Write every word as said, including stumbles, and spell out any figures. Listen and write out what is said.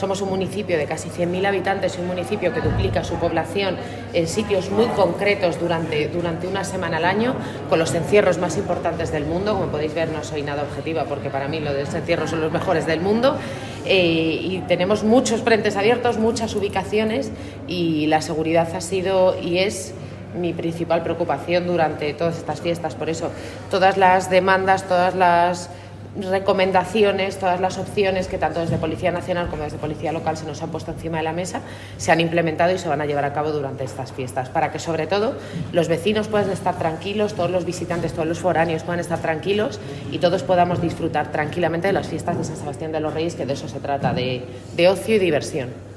Somos un municipio de casi cien mil habitantes y un municipio que duplica su población en sitios muy concretos durante, durante una semana al año, con los encierros más importantes del mundo. Como podéis ver, no soy nada objetiva porque para mí los de este encierro son los mejores del mundo. Eh, y tenemos muchos frentes abiertos, muchas ubicaciones, y la seguridad ha sido y es mi principal preocupación durante todas estas fiestas. Por eso todas las demandas, todas las recomendaciones, todas las opciones que tanto desde Policía Nacional como desde Policía Local se nos han puesto encima de la mesa se han implementado y se van a llevar a cabo durante estas fiestas, para que sobre todo los vecinos puedan estar tranquilos, todos los visitantes, todos los foráneos puedan estar tranquilos y todos podamos disfrutar tranquilamente de las fiestas de San Sebastián de los Reyes, que de eso se trata, de, de ocio y diversión.